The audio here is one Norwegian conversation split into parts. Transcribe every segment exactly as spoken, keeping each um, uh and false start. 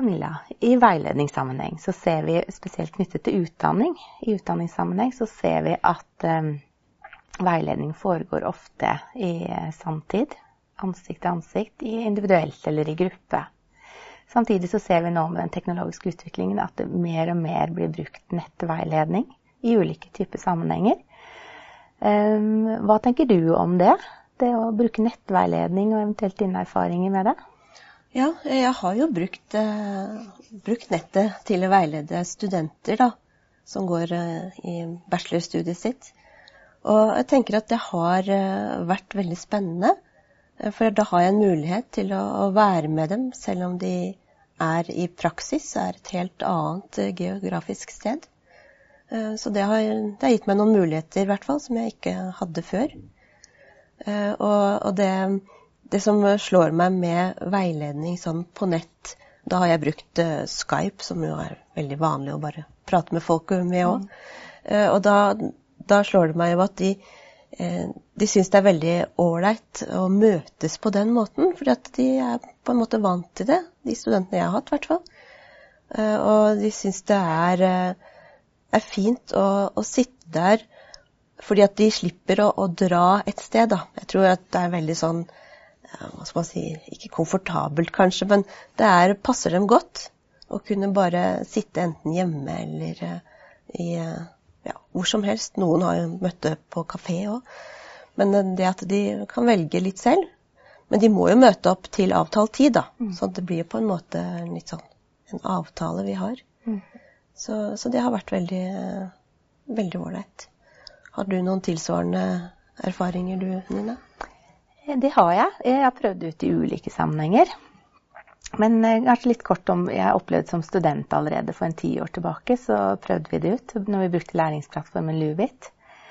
Camilla, i veiledningssammenheng så ser vi spesielt knyttet til utdanning. I utdanningssammenheng så ser vi at um, veiledning foregår ofte i samtid, ansikt til ansikt, i individuelt eller i gruppe. Samtidig så ser vi nå med den teknologiske utviklingen at det mer og mer blir brukt nettveiledning i ulike typer sammenhenger. Um, hva tenker du om det? Det å bruke nettveiledning og eventuelt dine erfaringer med det? Ja, jeg har jo brukt, eh, brukt nettet til å veilede studenter da, som går eh, i bachelorstudiet sitt. Og jeg tenker at det har eh, vært veldig spennende, eh, for da har jeg en mulighet til å, å være med dem, selv om de er i praksis, er et helt annet eh, geografisk sted. Eh, så det har, det har gitt meg noen muligheter i hvert fall, som jeg ikke hadde før. Eh, og, og det... Det som slår meg med veiledning sånn på nett, da har jeg brukt uh, Skype, som jo er veldig vanlig å bare prate med folk med også. Mm. Uh, og da, da slår det meg jo at de, uh, de synes det er veldig ålreit å møtes på den måten, fordi at de er på en måte vant til det, de studentene jeg har hatt i hvert fall. Uh, og de synes det er, uh, er fint å, å sitte der, fordi at de slipper å, å dra et sted da. Jeg tror at det er veldig sånn, hva skal man si, ikke komfortabelt kanskje, men det er, passer dem godt å kunne bare sitte enten hjemme eller uh, i, uh, ja, hvor som helst. Noen har jo møtte på kafé også, men det at de kan velge litt selv. Men de må jo møte opp til avtalt tid da, mm. så det blir på en måte litt sånn en avtale vi har. Mm. Så, så det har vært veldig, uh, veldig ålreit. Har du noen tilsvarende erfaringer du, Nina? Det har jeg. Jeg har prøvd ut i ulike sammenhenger. Men kanskje litt kort om, jeg opplevde som student allerede for en ti år tilbake, så prøvde vi det ut når vi brukte læringsplattformen Luvit.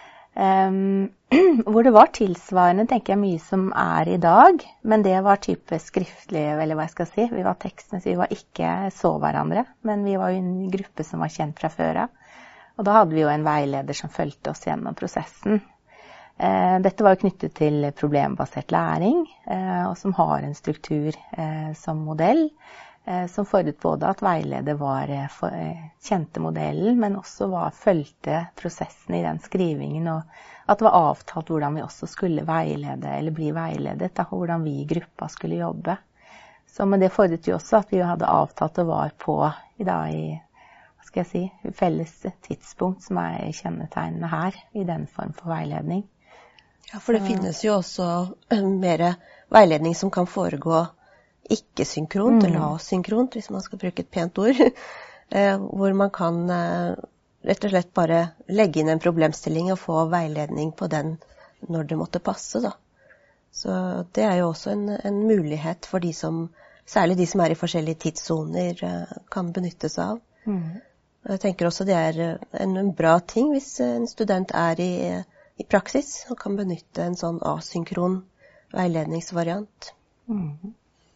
Um, hvor det var tilsvarende, tenker jeg, mye som er i dag, men det var type skriftlig, eller hva jeg skal si. Vi var tekstene, så vi var ikke så hverandre, men vi var jo en gruppe som var kjent fra før av. Og da hadde vi jo en veileder som fulgte oss gjennom prosessen. Dette var jo knyttet til problembasert læring, og som har en struktur som modell, som fordret både at veileder var kjente modellen, men også var, følte prosessen i den skrivingen, og at det var avtalt hvordan vi også skulle veilede, eller bli veiledet, da, hvordan vi i gruppa skulle jobbe. Så men det fordret jo også at vi hadde avtalt og var på i dag i, hva skal jeg si, felles tidspunkt som er kjennetegnende her, i den form for veiledning. Ja, for det finnes jo også mer veiledning som kan foregå ikke-synkront, mm. eller asynkront, hvis man skal bruke et pent ord, hvor man kan rett og slett bare legge inn en problemstilling og få veiledning på den når det måtte passe, da. Så det er jo også en, en mulighet for de som, særlig de som er i forskjellige tidssoner, kan benytte seg av. Mm. Jeg tenker også det er en, en bra ting hvis en student er i i praksis, og kan benytte en sånn asynkron veiledningsvariant. Mm.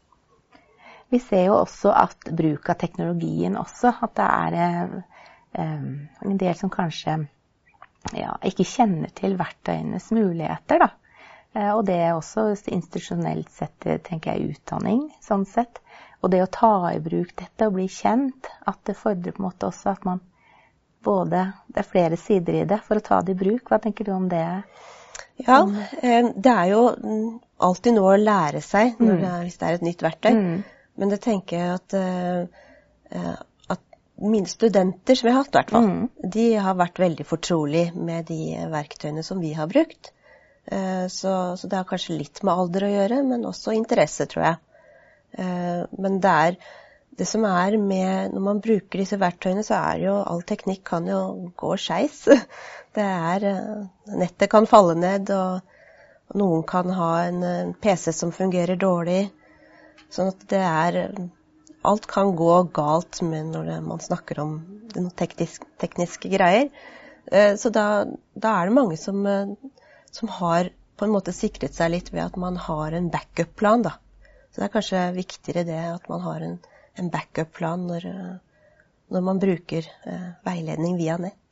Vi ser jo også at bruk av teknologien også, at det er eh, en del som kanskje ja, ikke kjenner til verktøyenes muligheter, da. Eh, og det er også institusjonelt sett, tenker jeg, utdanning, sånn sett. Og det å ta i bruk dette og bli kjent, at det fordrer på en måte også at man både, det er flere sider i det, for å ta det i bruk. Hva tenker du om det? Ja, det er jo alltid noe å lære seg når det er, hvis det er et nytt verktøy. Mm. Men det tenker jeg at, at mine studenter, som jeg har hatt i hvert fall, mm. de har vært veldig fortrolig med de verktøyene som vi har brukt. Så, så det har kanskje litt med alder å gjøre, men også interesse, tror jeg. Men det er Det som er med, når man bruker disse verktøyene, så er jo, all teknikk kan jo gå skeis. Det er, nettet kan falle ned, og, og noen kan ha en P C som fungerer dårlig. Sånn at det er, alt kan gå galt med når det, man snakker om noen teknisk, tekniske greier. Så da, da er det mange som, som har på en måte sikret seg litt ved at man har en backup-plan, da. Så det er kanskje viktigere det at man har en en backup-plan når, når man bruker eh, veiledning via nett.